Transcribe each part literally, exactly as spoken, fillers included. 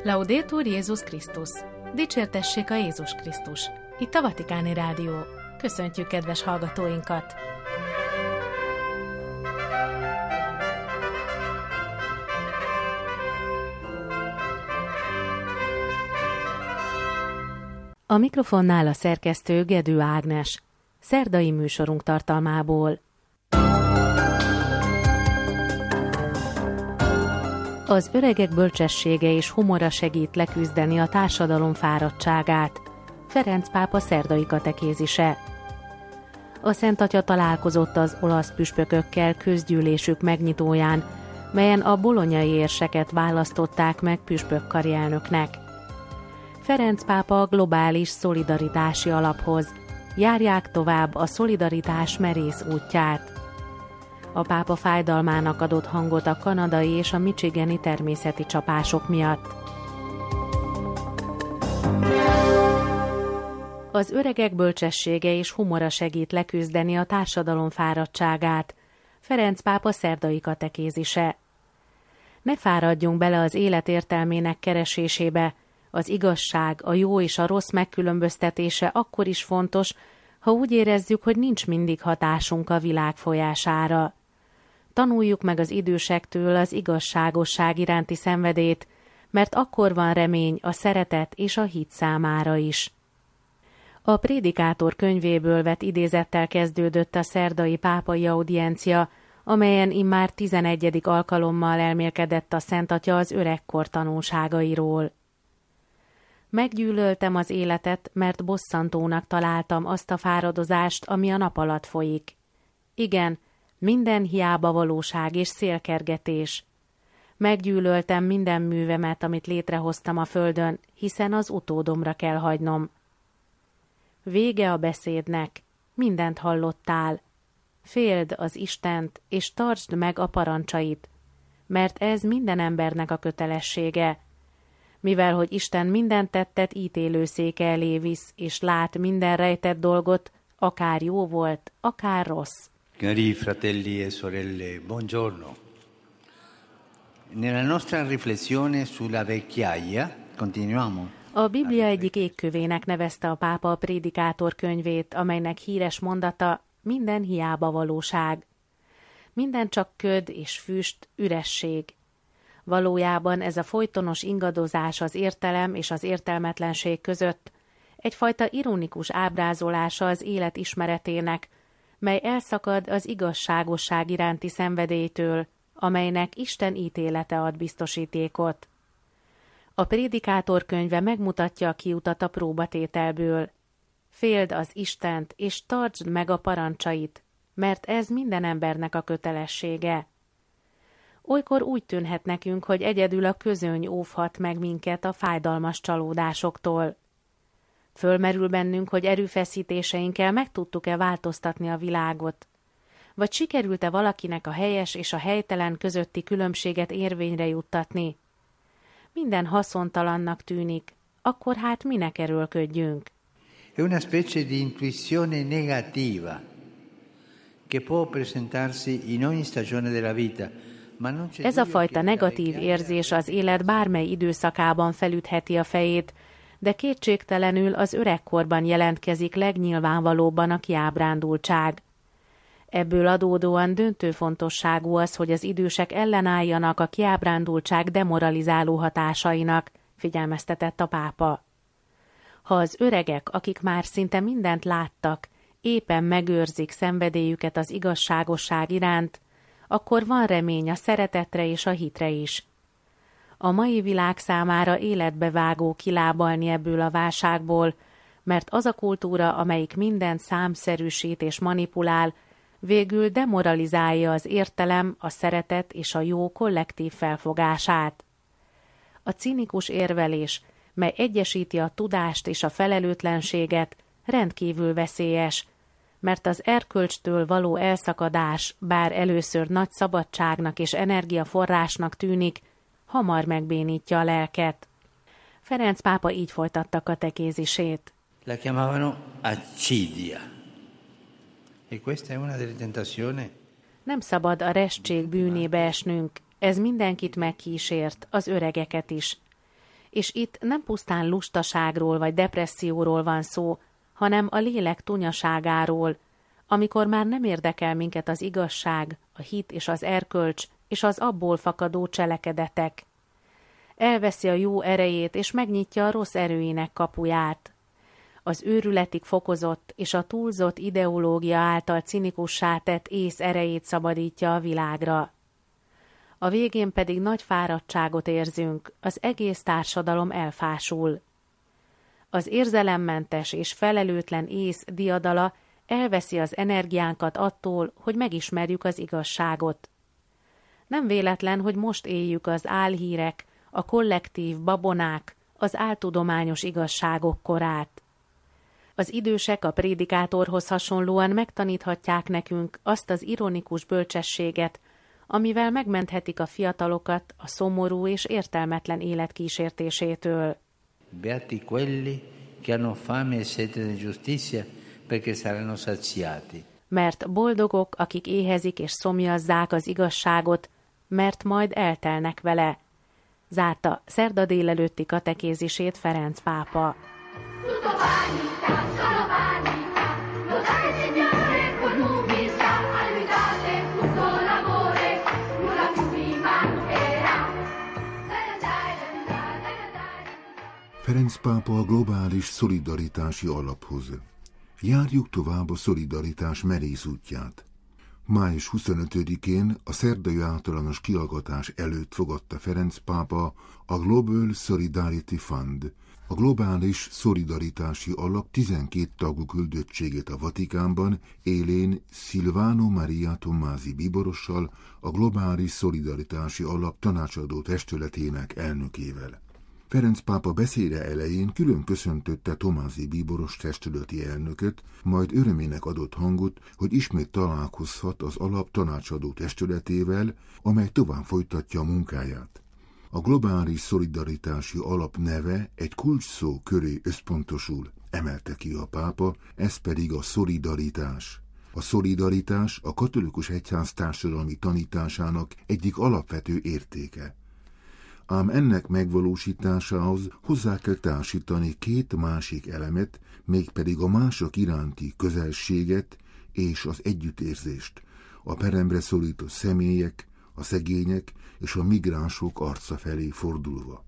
Laudetur Jézus Krisztus! Dicsértessék a Jézus Krisztus! Itt a Vatikáni Rádió. Köszöntjük kedves hallgatóinkat! A mikrofonnál a szerkesztő Gedő Ágnes. Szerdai műsorunk tartalmából. Az öregek bölcsessége és humora segít leküzdeni a társadalom fáradtságát. Ferenc pápa szerdai katekézise. A Szent Atya találkozott az olasz püspökökkel közgyűlésük megnyitóján, melyen a bolonyai érseket választották meg püspökkári elnöknek. Ferenc pápa a globális szolidaritási alaphoz. Járják tovább a szolidaritás merész útját. A pápa fájdalmának adott hangot a kanadai és a michigani természeti csapások miatt. Az öregek bölcsessége és humora segít leküzdeni a társadalom fáradtságát. Ferenc pápa szerdai katekézise. Ne fáradjunk bele az élet értelmének keresésébe. Az igazság, a jó és a rossz megkülönböztetése akkor is fontos, ha úgy érezzük, hogy nincs mindig hatásunk a világ folyására. Tanuljuk meg az idősektől az igazságosság iránti szenvedélyt, mert akkor van remény a szeretet és a hit számára is. A Prédikátor könyvéből vett idézettel kezdődött a szerdai pápai audiencia, amelyen immár tizenegyedik alkalommal elmélkedett a Szent Atya az öregkor tanulságairól. Meggyűlöltem az életet, mert bosszantónak találtam azt a fáradozást, ami a nap alatt folyik. Igen, minden hiába valóság és szélkergetés. Meggyűlöltem minden művemet, amit létrehoztam a földön, hiszen az utódomra kell hagynom. Vége a beszédnek, mindent hallottál. Féld az Istent, és tartsd meg a parancsait, mert ez minden embernek a kötelessége. Mivel, hogy Isten minden tettet ítélőszéke elé visz, és lát minden rejtett dolgot, akár jó volt, akár rossz. Cari fratelli e sorelle, buongiorno. Nella nostra riflessione sulla vecchiaia, continuiamo. A Biblia egyik égkövének nevezte a pápa a Prédikátor könyvét, amelynek híres mondata minden hiába valóság. Minden csak köd és füst, üresség. Valójában ez a folytonos ingadozás az értelem és az értelmetlenség között egyfajta ironikus ábrázolása az élet ismeretének, mely elszakad az igazságosság iránti szenvedélytől, amelynek Isten ítélete ad biztosítékot. A Prédikátor könyve megmutatja a kiutat a próbatételből. Féld az Istent, és tartsd meg a parancsait, mert ez minden embernek a kötelessége. Olykor úgy tűnhet nekünk, hogy egyedül a közöny óvhat meg minket a fájdalmas csalódásoktól. Fölmerül bennünk, hogy erőfeszítéseinkkel meg tudtuk-e változtatni a világot, vagy sikerült-e valakinek a helyes és a helytelen közötti különbséget érvényre juttatni. Minden haszontalannak tűnik, akkor hát minek erőlködjünk? È una specie di intuizione negativa che può presentarsi in ogni stagione della vita. Ez a fajta negatív érzés az élet bármely időszakában felütheti a fejét, de kétségtelenül az öregkorban jelentkezik legnyilvánvalóbban a kiábrándultság. Ebből adódóan döntő fontosságú az, hogy az idősek ellenálljanak a kiábrándultság demoralizáló hatásainak, figyelmeztetett a pápa. Ha az öregek, akik már szinte mindent láttak, éppen megőrzik szenvedélyüket az igazságosság iránt, akkor van remény a szeretetre és a hitre is. A mai világ számára életbevágó kilábalni ebből a válságból, mert az a kultúra, amelyik mindent számszerűsít és manipulál, végül demoralizálja az értelem, a szeretet és a jó kollektív felfogását. A cinikus érvelés, mely egyesíti a tudást és a felelőtlenséget, rendkívül veszélyes, mert az erkölcstől való elszakadás, bár először nagy szabadságnak és energiaforrásnak tűnik, hamar megbénítja a lelket. Ferenc pápa így folytatta katekézisét. La chiamavano accidia. E questa è una delle tentazioni. Nem szabad a restség bűnébe esnünk, ez mindenkit megkísért, az öregeket is. És itt nem pusztán lustaságról vagy depresszióról van szó, hanem a lélek tunyaságáról, amikor már nem érdekel minket az igazság, a hit és az erkölcs, és az abból fakadó cselekedetek. Elveszi a jó erejét, és megnyitja a rossz erőinek kapuját. Az őrületig fokozott és a túlzott ideológia által cinikussá tett ész erejét szabadítja a világra. A végén pedig nagy fáradtságot érzünk, az egész társadalom elfásul. Az érzelemmentes és felelőtlen ész diadala elveszi az energiánkat attól, hogy megismerjük az igazságot. Nem véletlen, hogy most éljük az álhírek, a kollektív babonák, az áltudományos igazságok korát. Az idősek a prédikátorhoz hasonlóan megtaníthatják nekünk azt az ironikus bölcsességet, amivel megmenthetik a fiatalokat a szomorú és értelmetlen élet kísértésétől. Beati quelli che hanno fame e sete di giustizia, perché saranno saziati. Mert boldogok, akik éhezik és szomjazzák az igazságot, mert majd eltelnek vele. Zárta szerda délelőtti katekézisét Ferenc pápa. Ferenc pápa a globális szolidaritási alaphoz. Járjuk tovább a szolidaritás merész útját. május huszonötödikén a szerdai általános kihallgatás előtt fogadta Ferenc pápa a Global Solidarity Fund, a globális szolidaritási alap tizenkét tagú küldöttségét a Vatikánban élén Silvano Maria Tommasi bíborossal, a globális szolidaritási alap tanácsadó testületének elnökével. Ferenc pápa beszéde elején külön köszöntötte Tommasi bíboros testületi elnököt, majd örömének adott hangot, hogy ismét találkozhat az alap tanácsadó testületével, amely tovább folytatja a munkáját. A globális szolidaritási alap neve egy kulcsszó köré összpontosul, emelte ki a pápa, ez pedig a szolidaritás. A szolidaritás a katolikus egyház társadalmi tanításának egyik alapvető értéke. Ám ennek megvalósításához hozzá kell társítani két másik elemet, mégpedig a mások iránti közelséget és az együttérzést, a peremre szorított személyek, a szegények és a migránsok arca felé fordulva.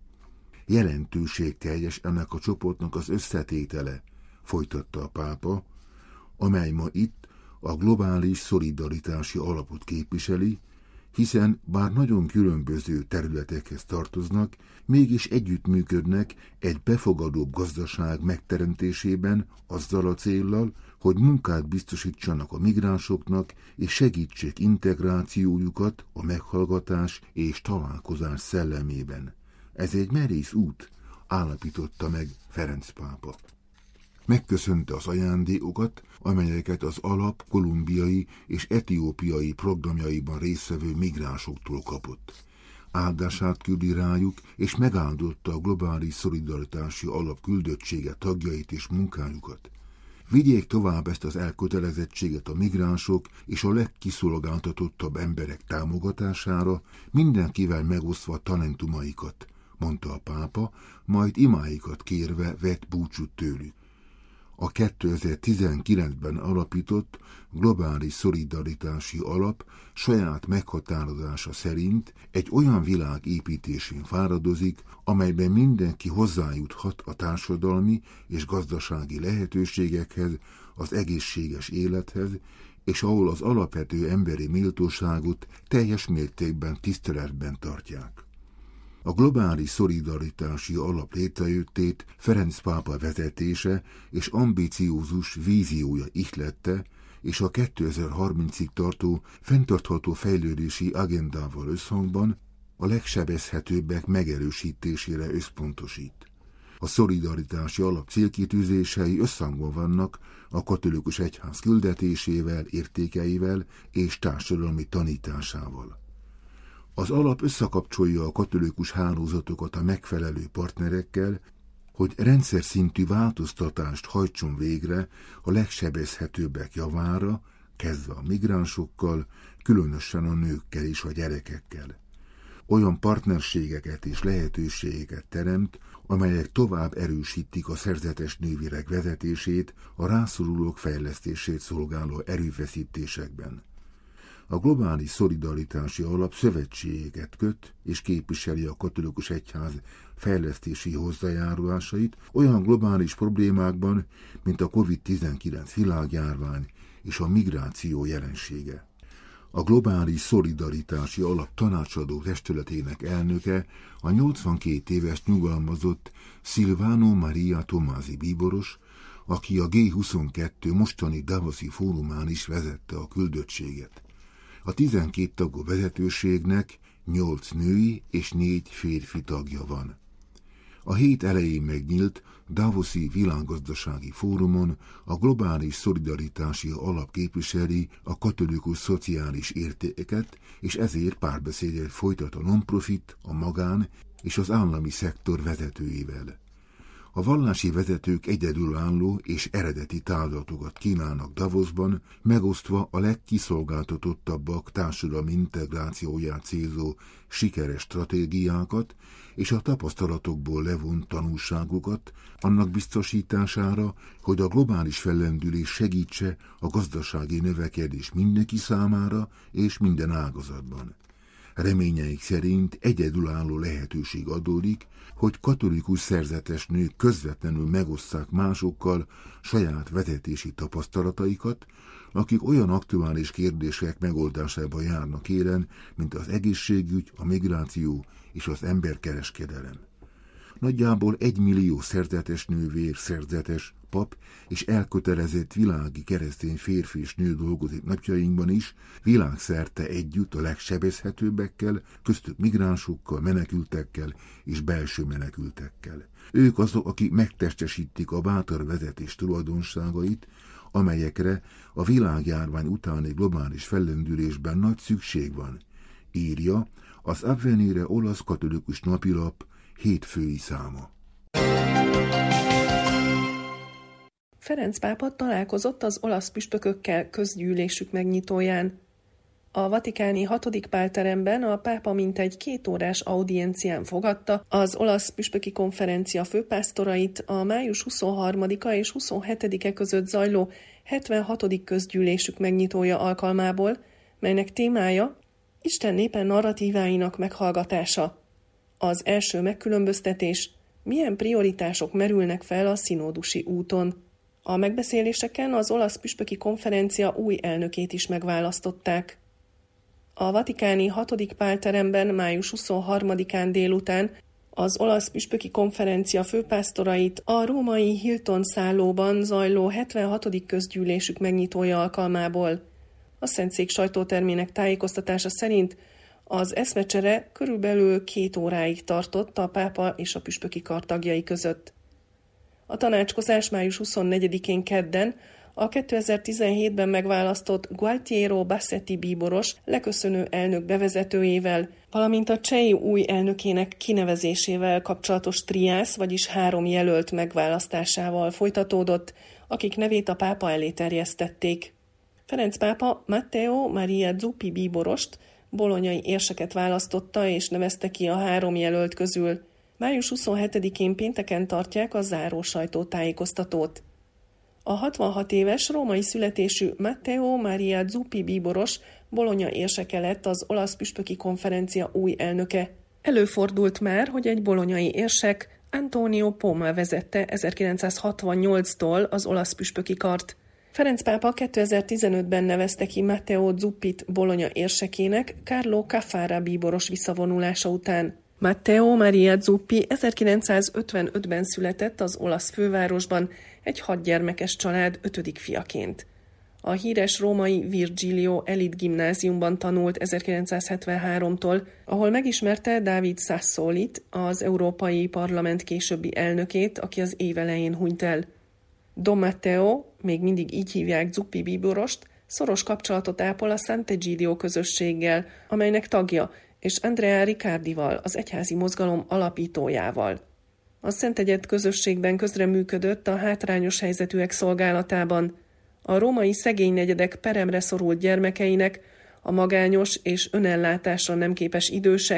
Jelentőségteljes ennek a csoportnak az összetétele, folytatta a pápa, amely ma itt a globális szolidaritási alapot képviseli, hiszen bár nagyon különböző területekhez tartoznak, mégis együttműködnek egy befogadóbb gazdaság megteremtésében azzal a céllal, hogy munkát biztosítsanak a migránsoknak és segítsék integrációjukat a meghallgatás és találkozás szellemében. Ez egy merész út, állapította meg Ferenc pápa. Megköszönte az ajándékokat, amelyeket az alap kolumbiai és etiópiai programjaiban résztvevő migránsoktól kapott. Áldását küldi rájuk, és megáldotta a globális szolidaritási alap küldöttsége tagjait és munkájukat. Vigyék tovább ezt az elkötelezettséget a migránsok és a legkiszolgáltatottabb emberek támogatására, mindenkivel megosztva talentumaikat, mondta a pápa, majd imáikat kérve vett búcsút tőlük. A kétezer-tizenkilencben alapított globális szolidaritási alap saját meghatározása szerint egy olyan világ építésén fáradozik, amelyben mindenki hozzájuthat a társadalmi és gazdasági lehetőségekhez, az egészséges élethez, és ahol az alapvető emberi méltóságot teljes mértékben tiszteletben tartják. A globális szolidaritási alap létrejöttét Ferenc pápa vezetése és ambiciózus víziója ihlette, és a kétezer-harmincig tartó fenntartható fejlődési agendával összhangban a legsebezhetőbbek megerősítésére összpontosít. A szolidaritási alap célkitűzései összhangban vannak a katolikus egyház küldetésével, értékeivel és társadalmi tanításával. Az alap összekapcsolja a katolikus hálózatokat a megfelelő partnerekkel, hogy rendszer szintű változtatást hajtson végre a legsebezhetőbbek javára, kezdve a migránsokkal, különösen a nőkkel és a gyerekekkel. olyan partnerségeket és lehetőségeket teremt, amelyek tovább erősítik a szerzetes nővérek vezetését, a rászorulók fejlesztését szolgáló erőfeszítésekben. A globális szolidaritási alap szövetségeket köt és képviseli a katolikus egyház fejlesztési hozzájárulásait olyan globális problémákban, mint a kovid tizenkilenc világjárvány és a migráció jelensége. A globális szolidaritási alap tanácsadó testületének elnöke a nyolcvankét éves nyugalmazott Silvano Maria Tomasi bíboros, aki a gé huszonkettő mostani Davoszi fórumán is vezette a küldöttséget. A tizenkét tagú vezetőségnek nyolc női és négy férfi tagja van. A hét elején megnyílt Davoszi világgazdasági fórumon a globális szolidaritási alap képviseli a katolikus szociális értékeket, és ezért párbeszédet folytat a non-profit, a magán és az állami szektor vezetőivel. A vallási vezetők egyedülálló és eredeti tárgyalatokat kínálnak Davosban, megosztva a legkiszolgáltatottabbak társadalmi integrációját célzó sikeres stratégiákat és a tapasztalatokból levont tanulságokat annak biztosítására, hogy a globális fellendülés segítse a gazdasági növekedés mindenki számára és minden ágazatban. Reményeik szerint egyedülálló lehetőség adódik, hogy katolikus szerzetes nők közvetlenül megosszák másokkal saját vezetési tapasztalataikat, akik olyan aktuális kérdések megoldásába járnak élen, mint az egészségügy, a migráció és az emberkereskedelem. Nagyjából egy millió szerzetes nővér, szerzetes, pap és elkötelezett világi keresztény férfi és nő dolgozik napjainkban is, világszerte együtt a legsebezhetőbbekkel, köztük migránsokkal, menekültekkel és belső menekültekkel. Ők azok, akik megtestesítik a bátor vezetés tulajdonságait, amelyekre a világjárvány utáni globális fellendülésben nagy szükség van, írja az Avvenire olasz katolikus napilap hétfői száma. Ferenc pápa találkozott az olasz püspökökkel közgyűlésük megnyitóján. A vatikáni hatodik Pál teremben a pápa mintegy két órás audiencián fogadta az olasz püspöki konferencia főpásztorait a május huszonharmadika és huszonhetedike között zajló hetvenhatodik közgyűlésük megnyitója alkalmából, melynek témája Isten népe narratíváinak meghallgatása. Az első megkülönböztetés, milyen prioritások merülnek fel a színódusi úton. A megbeszéléseken az olasz püspöki konferencia új elnökét is megválasztották. A vatikáni hatodik Pál teremben május huszonharmadikán délután az olasz püspöki konferencia főpásztorait a római Hilton szállóban zajló hetvenhatodik közgyűlésük megnyitója alkalmából. A Szentszék sajtótermének tájékoztatása szerint az eszmecsere körülbelül két óráig tartott a pápa és a püspöki kar tagjai között. A tanácskozás május huszonnegyedikén kedden a kétezer-tizenhétben megválasztott Gualtiero Bassetti bíboros leköszönő elnök bevezetőjével, valamint a csehi új elnökének kinevezésével kapcsolatos triász, vagyis három jelölt megválasztásával folytatódott, akik nevét a pápa elé terjesztették. Ferenc pápa Matteo Maria Zuppi bíborost, bolonyai érseket választotta és nevezte ki a három jelölt közül. május huszonhetedikén pénteken tartják a záró sajtótájékoztatót. A hatvanhat éves római születésű Matteo Maria Zuppi bíboros Bologna érseke lett az olasz püspöki konferencia új elnöke. Előfordult már, hogy egy bolonyai érsek, Antonio Poma vezette ezerkilencszázhatvannyolctól az olasz püspöki kart. Ferenc pápa kétezer-tizenötben nevezte ki Matteo Zuppit Bologna érsekének Carlo Caffarra bíboros visszavonulása után. Matteo Maria Zuppi ezerkilencszázötvenötben született az olasz fővárosban egy hatgyermekes család ötödik fiaként. A híres római Virgilio Elit gimnáziumban tanult ezerkilencszázhetvenháromtól, ahol megismerte David Sassolit, az Európai Parlament későbbi elnökét, aki az év elején hunyt el. Don Matteo, még mindig így hívják Zuppi bíborost, szoros kapcsolatot ápol a Sant'Egidio közösséggel, amelynek tagja, és Andrea Riccardival, az egyházi mozgalom alapítójával. A Szentegyed közösségben közreműködött a hátrányos helyzetűek szolgálatában. A római szegény negyedek peremre szorult gyermekeinek, a magányos és önellátásra nem képes idősek,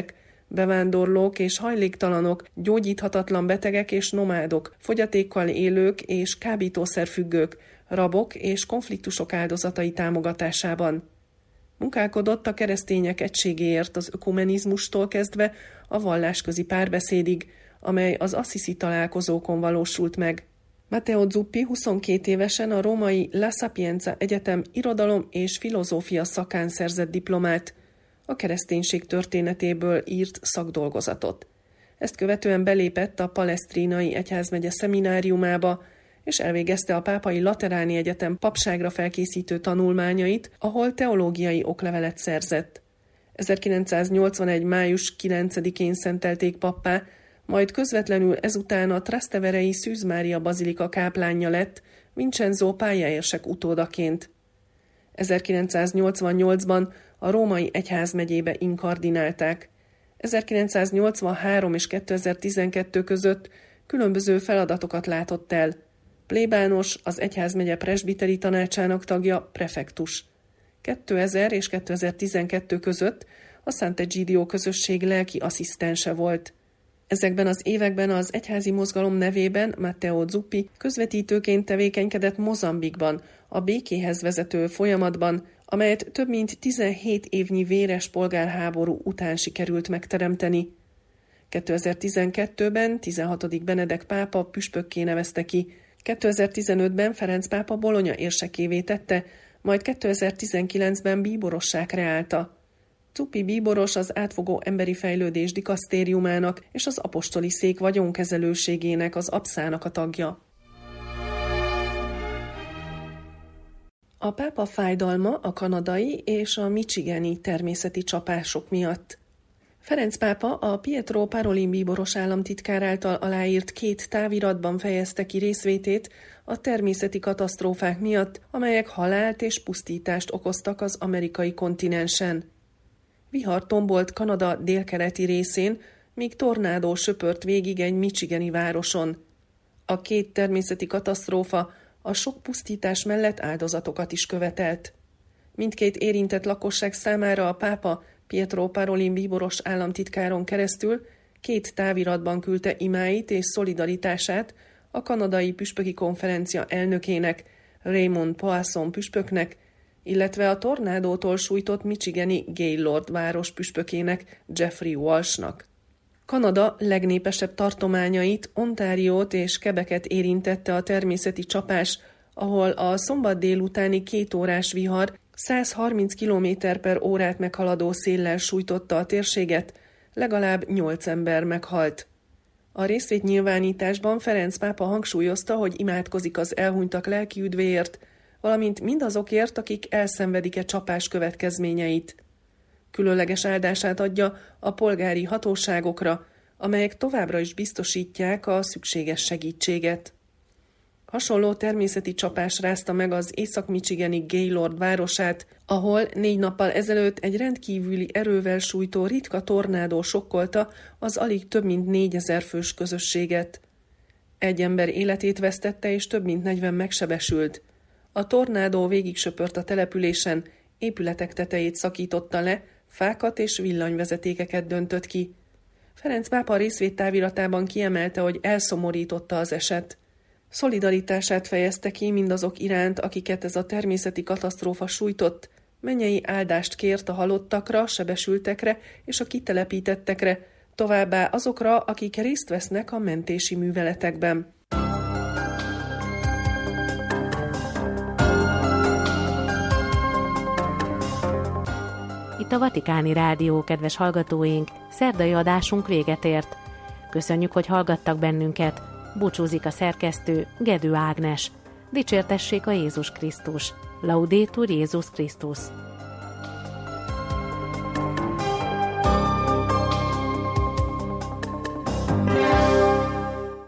bevándorlók és hajléktalanok, gyógyíthatatlan betegek és nomádok, fogyatékkal élők és kábítószerfüggők, rabok és konfliktusok áldozatai támogatásában. Munkálkodott a keresztények egységéért az ökumenizmustól kezdve a vallásközi párbeszédig, amely az Assisi találkozókon valósult meg. Matteo Zuppi huszonkét évesen a római La Sapienza Egyetem irodalom és filozófia szakán szerzett diplomát, a kereszténység történetéből írt szakdolgozatot. Ezt követően belépett a Palestrínai Egyházmegye szemináriumába, és elvégezte a Pápai Lateráni Egyetem papságra felkészítő tanulmányait, ahol teológiai oklevelet szerzett. ezerkilencszáznyolcvanegy. május kilencedikén szentelték pappá, majd közvetlenül ezután a Trasteverei Szűz Mária bazilika káplánja lett, Vincenzo pályaérsek utódaként. ezerkilencszáznyolcvannyolcban a római egyházmegyébe inkardinálták. ezerkilencszáznyolcvanhárom és kétezer-tizenkettő között különböző feladatokat látott el. Plébános, az egyházmegye presbiteri tanácsának tagja, prefektus. kétezer és kétezer-tizenkettő között a Sant'Egidio közösség lelki asszisztense volt. Ezekben az években az egyházi mozgalom nevében Matteo Zuppi közvetítőként tevékenykedett Mozambikban, a békéhez vezető folyamatban, amelyet több mint tizenhét évnyi véres polgárháború után sikerült megteremteni. kétezer-tizenkettőben tizenhatodik Benedek pápa püspökké nevezte ki, kétezer-tizenötben Ferenc pápa Bologna érsekévé tette, majd kétezer-tizenkilencben bíborossá kreálta. Zuppi bíboros az átfogó emberi fejlődés dikasztériumának és az apostoli szék vagyonkezelőségének, az abszának a tagja. A pápa fájdalma a kanadai és a michigani természeti csapások miatt. Ferenc pápa a Pietro Parolin bíboros államtitkár által aláírt két táviratban fejezte ki részvétét a természeti katasztrófák miatt, amelyek halált és pusztítást okoztak az amerikai kontinensen. Vihar tombolt Kanada délkeleti részén, míg tornádó söpört végig egy michigani városon. A két természeti katasztrófa a sok pusztítás mellett áldozatokat is követelt. Mindkét érintett lakosság számára a pápa Pietro Parolin bíboros államtitkáron keresztül két táviratban küldte imáit és szolidaritását a kanadai püspöki konferencia elnökének, Raymond Poisson püspöknek, illetve a tornádótól sújtott michigani Gaylord város püspökének, Jeffrey Walshnak. Kanada legnépesebb tartományait, Ontariót és Quebecet érintette a természeti csapás, ahol a szombat délutáni két órás vihar száz harminc kilométer per órát meghaladó széllel sújtotta a térséget, legalább nyolc ember meghalt. A részvétnyilvánításban Ferenc pápa hangsúlyozta, hogy imádkozik az elhunytak lelki üdvéért, valamint mindazokért, akik elszenvedik-e csapás következményeit. Különleges áldását adja a polgári hatóságokra, amelyek továbbra is biztosítják a szükséges segítséget. Hasonló természeti csapás rázta meg az észak-michigani Gaylord városát, ahol négy nappal ezelőtt egy rendkívüli erővel sújtó ritka tornádó sokkolta az alig több mint négyezer fős közösséget. Egy ember életét vesztette és több mint negyven megsebesült. A tornádó végig söpört a településen, épületek tetejét szakította le, fákat és villanyvezetékeket döntött ki. Ferenc pápa részvéttáviratában kiemelte, hogy elszomorította az eset. Szolidaritását fejezte ki mindazok iránt, akiket ez a természeti katasztrófa sújtott, mennyei áldást kért a halottakra, sebesültekre és a kitelepítettekre, továbbá azokra, akik részt vesznek a mentési műveletekben. Itt a Vatikáni Rádió, kedves hallgatóink, szerdai adásunk véget ért. Köszönjük, hogy hallgattak bennünket. Búcsúzik a szerkesztő, Gedő Ágnes. Dicsértessék a Jézus Krisztus. Laudétur Jézus Krisztus.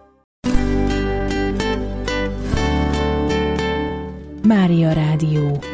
Mária Rádió.